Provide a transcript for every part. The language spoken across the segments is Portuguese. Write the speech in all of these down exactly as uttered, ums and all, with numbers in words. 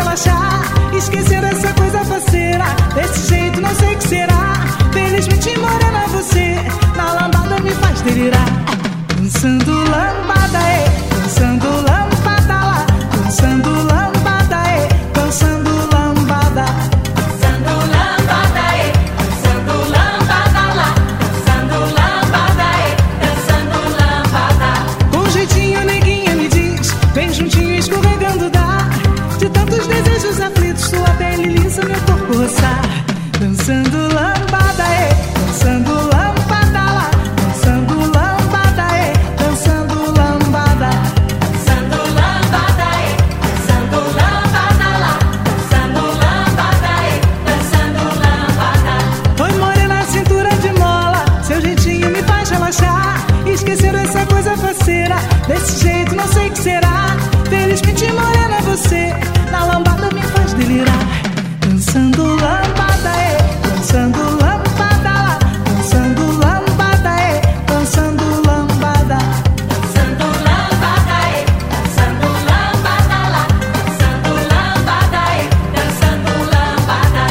relaxar, esquecer essa coisa faceira. Desse jeito não sei o que será. Felizmente morena você, na lambada me faz delirar. Dançando lambada, é, dançando lambada lá, dançando lambada, é, dançando lambada. Dançando lambada, é, dançando lambada lá, dançando lambada, é, dançando lambada. Com jeitinho neguinha me diz, vem juntinho escorregando dá. De tantos desejos aflitos, sua pele lisa, meu corpo roçar. Dançando lambada, é, dançando lambada lá, dançando lambada, é, dançando lambada. Dançando lambada, é, dançando lambada lá, dançando lambada, é, dançando lambada. Oi morena, cintura de mola, seu jeitinho me faz relaxar, esquecer essa coisa faceira. Desse jeito não sei o que será. Felizmente morena você, na lambada me faz delirar. Dançando lambada, é, dançando lambada lá, dançando lambada, é, dançando lambada. Dançando lambada, é, dançando lambada lá, dançando lambada, é, dançando lambada.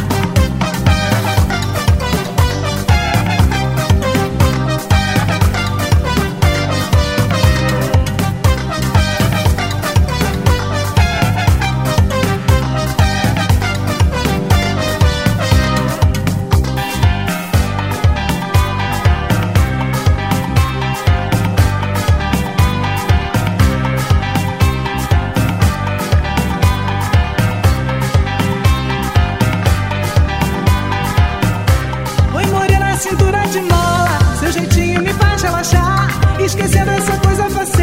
Oi morena, cintura de mola, seu jeitinho me faz relaxar, esquecer essa coisa faceira.